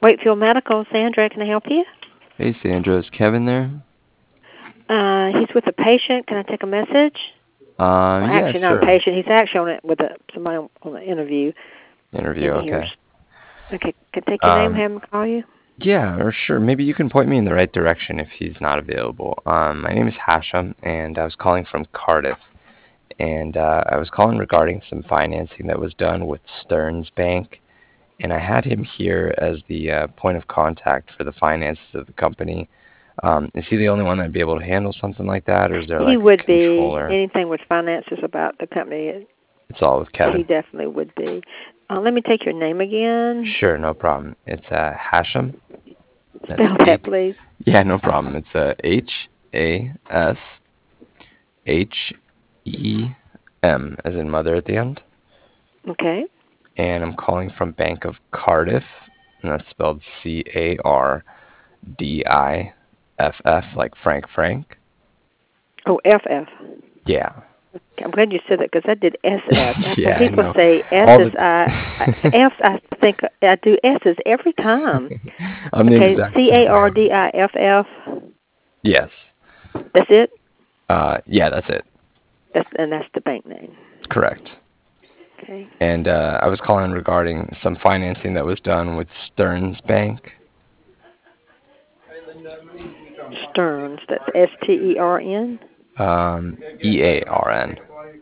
Wakefield Medical, Sandra, can I help you? Hey Sandra, is Kevin there? He's with a patient. Can I take a message? Well, Yeah, actually, not a sure. patient. He's actually on it with somebody on the interview Interview, in here. okay. Okay, can I take your name, Um, have him call you? yeah, or sure. Maybe you can point me in the right direction if he's not available. My name is Hashem, and I was calling from Cardiff, and I was calling regarding some financing that was done with Stearns Bank, and I had him here as the point of contact for the finances of the company. Is he the only one that'd be able to handle something like that, or is there He like would a be. controller? Anything with finances about the company, It's all with he Kevin. definitely would be. Let me take your name again. Sure, no problem. It's Hashem. That's Spell H. that, please. Yeah, no problem. It's Hashem, as in mother at the end. Okay. And I'm calling from Bank of Cardiff, and that's spelled Cardiff, like Frank. Oh, FF. Yeah. I'm glad you said that because I did SS. Yeah, I People know. say S All is the F. I think I do S's every time. I'm the Okay, exact same way. CARDIFF. Yes. That's it. Yeah, that's it. That's the bank name. Correct. Okay. And I was calling regarding some financing that was done with Stearns Bank. Stearns. That's STERN. EARN.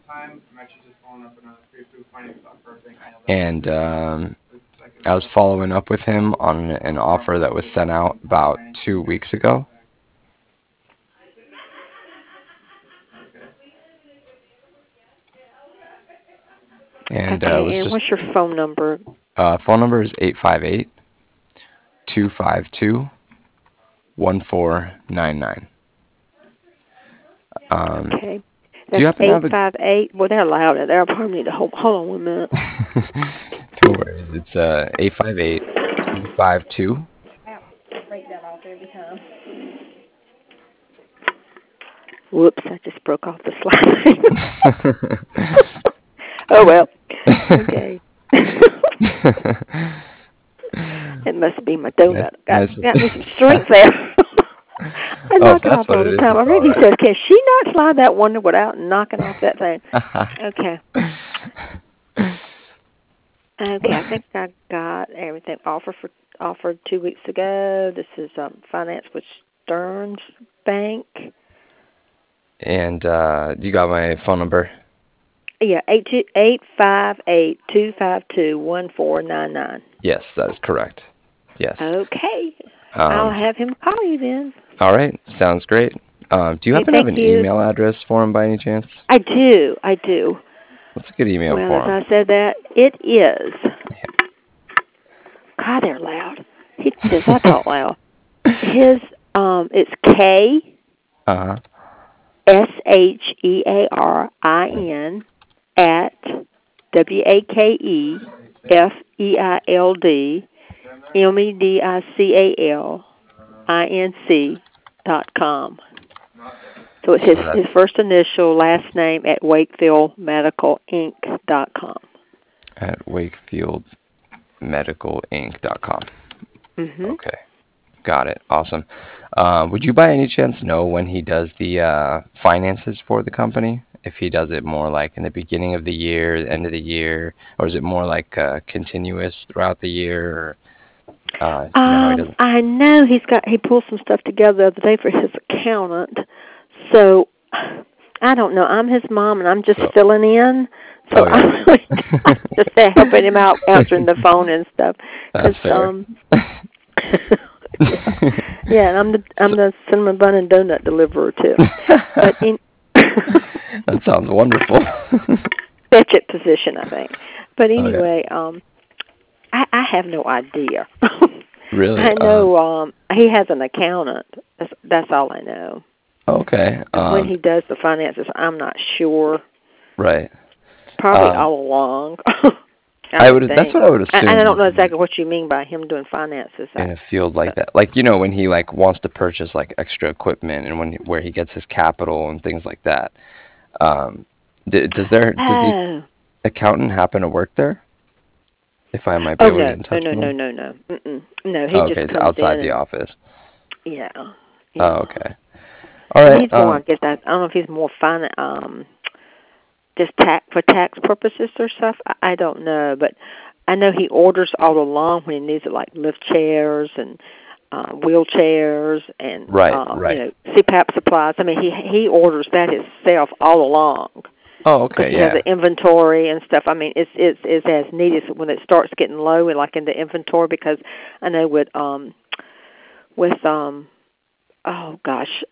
And I was following up with him on an offer that was sent out about 2 weeks ago. And was Okay. And just what's your phone number? phone number is 858-252-1499. Okay. Do That's you happen to have a 858. Well, they're loud. They'll probably need to hold on 1 minute. no worries. It's 858-252. Break that off every time. Whoops! I just broke off the slide. Oh well. Okay. It must be my Nice, donut. Got nice. got me some strength there. I Oh, if knock it that's off what all it the is, time. it's I all think he right. says, "Can she not slide that one without knocking off that thing?" Okay. Okay. I think I got everything offered 2 weeks ago. This is finance with Stearns Bank. And you got my phone number? Yeah, 858-252-1499. Yes, that is correct. Yes. Okay. I'll Um, have him call you then. all right. Sounds great. Do you Okay, happen to have thank an you. email address for him by any chance? I do. I do. What's a good email Well, as for him? I said that, it is. God, they're loud. He does not talk loud. His, it's Uh-huh. KSHEARIN at WAKEFIELDMEDICALINC.com. So it's So that's his first initial, last name at WakefieldMedicalInc.com. at wakefieldmedicalinc.com. Mm-hmm. Okay. Got it. Awesome. Would you by any chance know when he does the finances for the company? If he does it more like in the beginning of the year, the end of the year, or is it more like continuous throughout the year? Or, you know how he doesn't. I know he pulled some stuff together the other day for his accountant. So I don't know. I'm his mom and I'm just So, filling in. So oh yeah. I'm just helping him out answering the phone and stuff. That's Cause fair. yeah, and I'm the cinnamon bun and donut deliverer too. But in That sounds wonderful. fetch it position, I think. But Oh yeah. anyway, I have no idea. Really? I know he has an accountant. That's all I know. Okay. And when he does the finances, I'm not sure. Right. Probably Um, all along. I I would would. That's think. what I would And I don't know assume exactly what you mean by him doing finances. in a field like that. Like when he like wants to purchase like extra equipment and where he gets his capital and things like that. Um, does the Oh, accountant happen to work there? If I might be Oh able to get no, in no, touch no, with no, him. no, no. Mm-mm. No, he Oh, just okay, it's comes in outside the and office. yeah, Oh, yeah. okay. All And right. he's more, I guess, I don't know if he's more just for tax purposes or stuff. I don't know, but I know he orders all along when he needs it, like lift chairs and wheelchairs and Right, right. CPAP supplies. I mean, he orders that himself all along Oh, because okay, he has yeah. an inventory and stuff. I mean, it's as needed when it starts getting low and like in the inventory because I know with oh gosh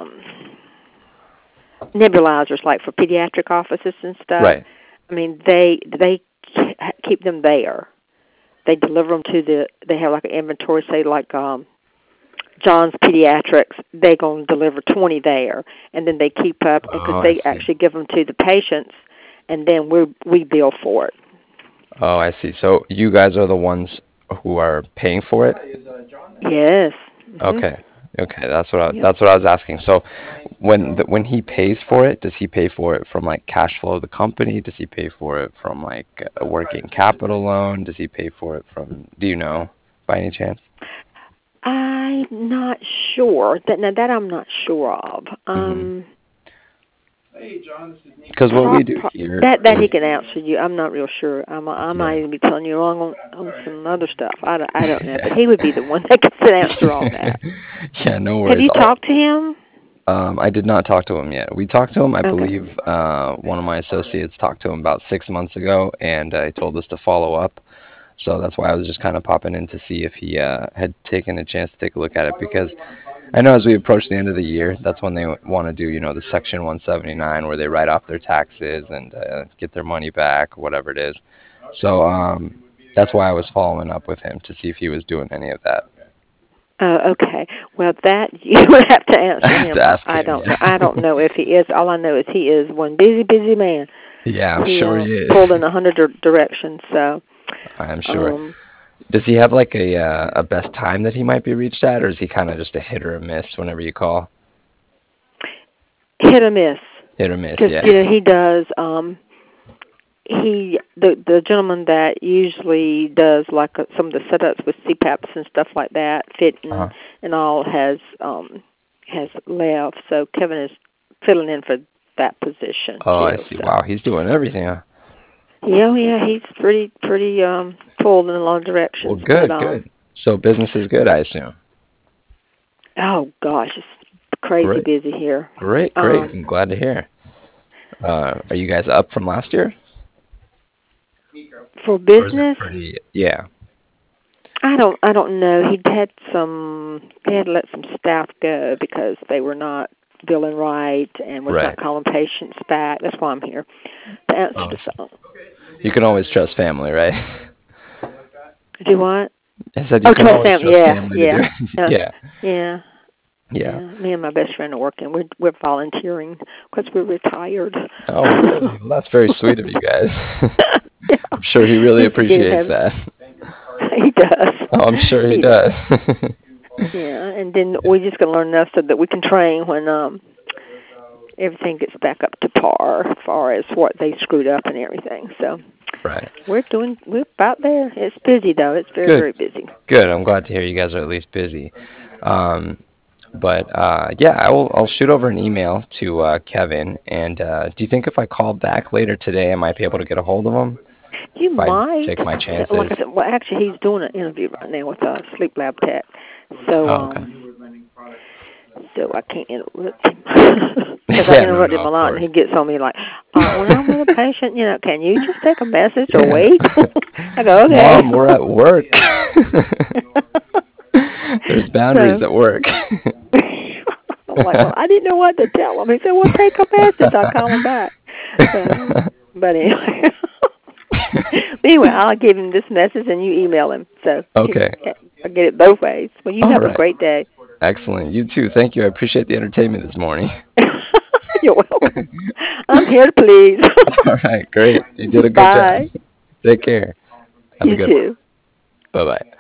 nebulizers like for pediatric offices and stuff. Right. I mean, they keep them there. They deliver them they have like an inventory, say like John's Pediatrics, they're going to deliver 20 there, and then they keep up because Oh, I they see. actually give them to the patients, and then we bill for it. Oh, I see. So you guys are the ones who are paying for it? Yes. Mhm. Okay. Okay, Yep. that's what I was asking. So when he pays for it, does he pay for it from like cash flow of the company? Does he pay for it from like a working capital loan? Does he pay for it from, do you know by any chance? I'm not sure that I'm not sure of. Mhm. Because what we do here That he is can answer you. I'm not real sure. I might yeah. even be telling you wrong on some other stuff. I don't know, but he would be the one that could answer all that. Yeah, no Have worries. you talked to him? I did not talk to him yet. We talked to him, I Okay. believe, one of my associates talked to him about 6 months ago, and he told us to follow up. So that's why I was just kind of popping in to see if he had taken a chance to take a look at it, because I know as we approach the end of the year, that's when they want to do, the Section 179, where they write off their taxes and get their money back, whatever it is. So that's why I was following up with him to see if he was doing any of that. Oh, okay. Well, that you would have to answer To him. ask I him, don't know. I yeah. don't know if he is. All I know is he is one busy man. Yeah, I'm He sure he is. pulled in 100 directions. So, I'm sure. um, Does he have like a best time that he might be reached at, or is he kind of just a hit or a miss whenever you call? hit or miss. Hit or miss, Because yeah. he does. The gentleman that usually does like some of the setups with CPAPs and stuff like that, fitting Uh-huh. and all has left. So Kevin is filling in for that position Oh, I too. see. So Wow, he's doing everything, huh? yeah, he's pretty pulled in a lot of Well, directions. But good, good. So business is good, I assume. oh gosh, it's crazy Great, busy here. great, great. I'm glad to hear. Are you guys up from last year? For Or is it business, pretty? Yeah. I don't know. He had to let some staff go because they were not billing right and was not Right. calling patients back. That's why I'm here to answer Oh, the phone. you can always trust family, right? Do what? I said you Oh, can trust always family. trust Yeah, family to do yeah, it. uh, Yeah, yeah, yeah. yeah. Me and my best friend are working. We're volunteering because we're retired. Oh, really? Well, that's very sweet of you guys. Yeah, I'm sure he really just to get him appreciates having. that. He does. Oh, I'm sure he He does. does. Yeah, and then we're just going to learn enough so that we can train when everything gets back up to par as far as what they screwed up and everything. So Right. we're about there. It's busy though. It's very, Good. very busy. Good. I'm glad to hear you guys are at least busy. Um, but yeah, I'll shoot over an email to Kevin. And do you think if I call back later today, I might be able to get a hold of him? You If I might, take my like chances. I said, well, actually, he's doing an interview right now with a sleep lab tech. So, Oh, okay. so I can't interrupt him because I Yeah, no, interrupt him no, a of lot, and course. he gets on me like, when I'm with a patient, can you just take a message or Yeah. wait? I go, okay. Mom, we're at work. There's boundaries So at work. I'm like, well, I didn't know what to tell him. He said, well, take a message. I'll call him back. So, but anyway. Anyway, I'll give him this message and you email him. So Okay. I'll get it both ways. Well, you All have a right. great day. Excellent. You too. Thank you. I appreciate the entertainment this morning. You're welcome. I'm here to please. All right. Great. You did a good job. Bye. Take care. Have a You good one. too. Bye-bye.